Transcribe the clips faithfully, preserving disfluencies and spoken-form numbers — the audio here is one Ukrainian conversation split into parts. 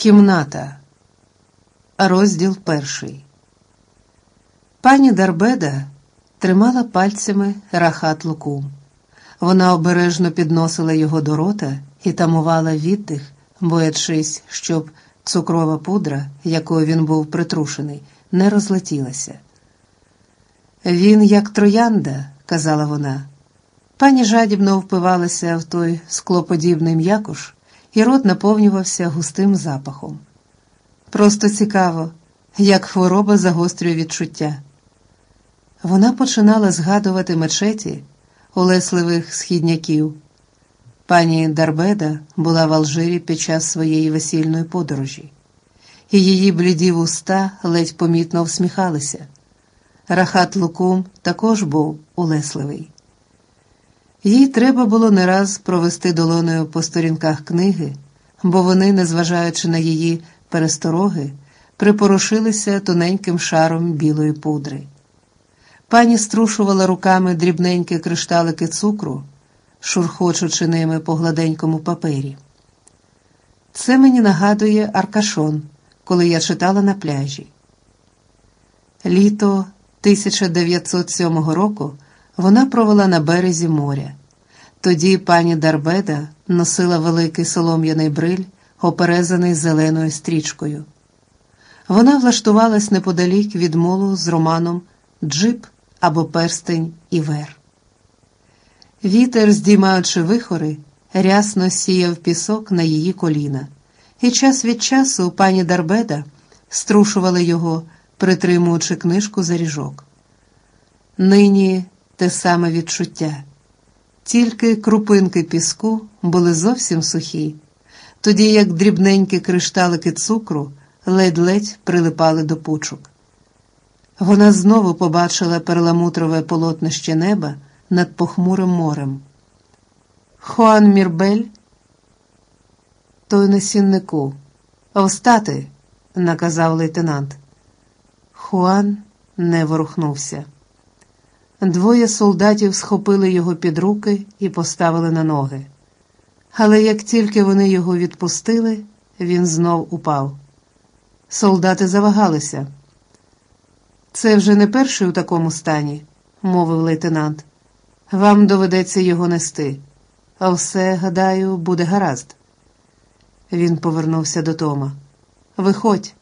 Кімната. Розділ перший. Пані Дарбеда тримала пальцями Рахат Лукум. Вона обережно підносила його до рота і тамувала віддих, боячись, щоб цукрова пудра, якою він був притрушений, не розлетілася. «Він як троянда», – казала вона. Пані жадібно впивалася в той склоподібний м'якуш, і рот наповнювався густим запахом. Просто цікаво, як хвороба загострює відчуття. Вона починала згадувати мечеті улесливих східняків. Пані Дарбеда була в Алжирі під час своєї весільної подорожі, і її бліді вуста ледь помітно всміхалися. Рахат Лукум також був улесливий. Їй треба було не раз провести долоною по сторінках книги, бо вони, незважаючи на її перестороги, припорошилися тоненьким шаром білої пудри. Пані струшувала руками дрібненькі кришталики цукру, шурхочучи ними по гладенькому папері. Це мені нагадує Аркашон, коли я читала на пляжі. Літо тисяча дев'ятсот сьомого року вона провела на березі моря. Тоді пані Дарбеда носила великий солом'яний бриль, оперезаний зеленою стрічкою. Вона влаштувалась неподалік від молу з романом «Джип» або «Перстень Івер». Вітер, здіймаючи вихори, рясно сіяв пісок на її коліна, і час від часу пані Дарбеда струшувала його, притримуючи книжку за ріжок. Нині те саме відчуття. Тільки крупинки піску були зовсім сухі, тоді як дрібненькі кришталики цукру ледь-ледь прилипали до пучок. Вона знову побачила перламутрове полотнище неба над похмурим морем. «Хуан Мірбель?» «Той на сіннику. Встати!» – наказав лейтенант. Хуан не ворухнувся. Двоє солдатів схопили його під руки і поставили на ноги. Але як тільки вони його відпустили, він знов упав. Солдати завагалися. «Це вже не перший у такому стані», – мовив лейтенант. «Вам доведеться його нести. А все, гадаю, буде гаразд». Він повернувся до Тома. «Виходь».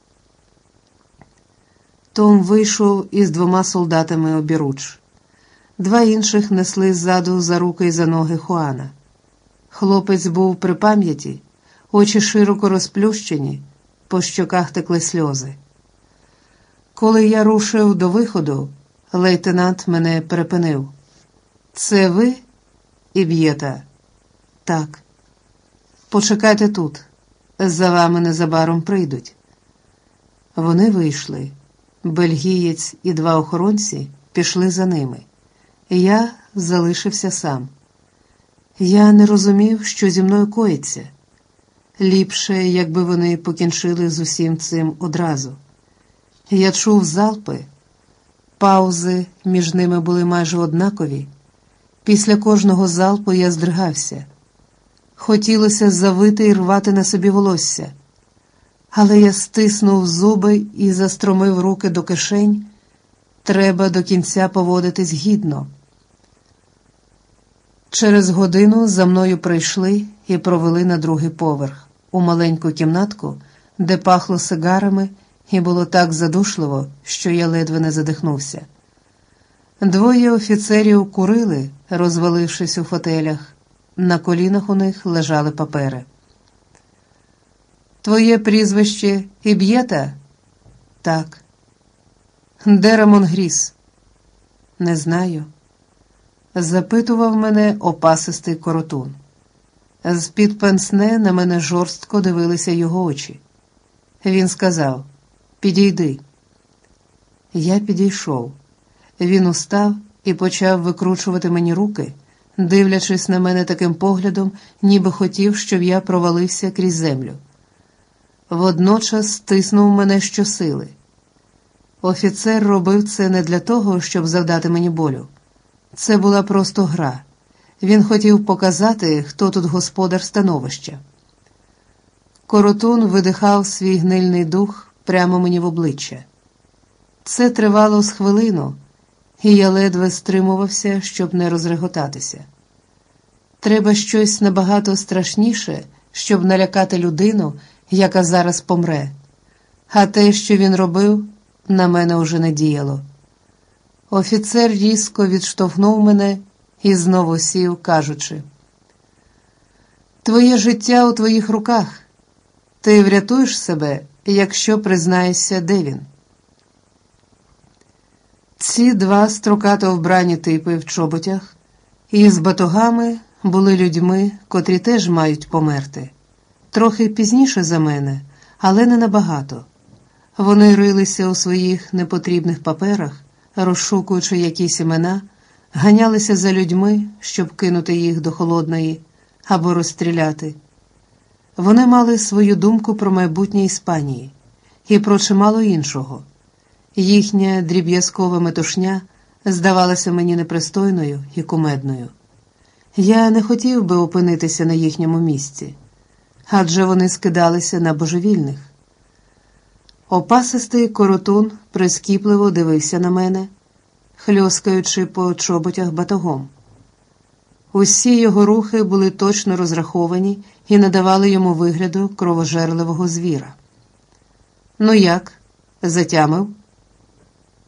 Том вийшов із двома солдатами обіруч. Два інших несли ззаду за руки й за ноги Хуана. Хлопець був при пам'яті, очі широко розплющені, по щоках текли сльози. Коли я рушив до виходу, лейтенант мене перепинив. «Це ви, Іб'єта?» «Так». «Почекайте тут, за вами незабаром прийдуть». Вони вийшли. Бельгієць і два охоронці пішли за ними. Я залишився сам. Я не розумів, що зі мною коїться. Ліпше, якби вони покінчили з усім цим одразу. Я чув залпи. Паузи між ними були майже однакові. Після кожного залпу я здригався. Хотілося завити і рвати на собі волосся. Але я стиснув зуби і застромив руки до кишень. Треба до кінця поводитись гідно. Через годину за мною прийшли і провели на другий поверх, у маленьку кімнатку, де пахло сигарами, і було так задушливо, що я ледве не задихнувся. Двоє офіцерів курили, розвалившись у фотелях. На колінах у них лежали папери. «Твоє прізвище Іб'єта?» «Так». «Де Рамон Гріс?» «Не знаю». Запитував мене опасистий коротун. З-під пенсне на мене жорстко дивилися його очі. Він сказав: «Підійди». Я підійшов. Він устав і почав викручувати мені руки, дивлячись на мене таким поглядом, ніби хотів, щоб я провалився крізь землю. Водночас стиснув мене щосили. Офіцер робив це не для того, щоб завдати мені болю. Це була просто гра. Він хотів показати, хто тут господар становища. Коротун видихав свій гнильний дух прямо мені в обличчя. Це тривало з хвилину, і я ледве стримувався, щоб не розреготатися. Треба щось набагато страшніше, щоб налякати людину, яка зараз помре. А те, що він робив, на мене уже не діяло. Офіцер різко відштовхнув мене і знову сів, кажучи: «Твоє життя у твоїх руках. Ти врятуєш себе, якщо признаєшся, де він». Ці два строкато вбрані типи в чоботях і з батогами були людьми, котрі теж мають померти. Трохи пізніше за мене, але не набагато. Вони рилися у своїх непотрібних паперах, розшукуючи якісь імена, ганялися за людьми, щоб кинути їх до холодної або розстріляти. Вони мали свою думку про майбутнє Іспанії і про чимало іншого. Їхня дріб'язкова метушня здавалася мені непристойною і кумедною. Я не хотів би опинитися на їхньому місці, адже вони скидалися на божевільних. Опасистий коротун прискіпливо дивився на мене, хльоскаючи по чоботях батогом. Усі його рухи були точно розраховані і надавали йому вигляду кровожерливого звіра. «Ну як? Затямив?»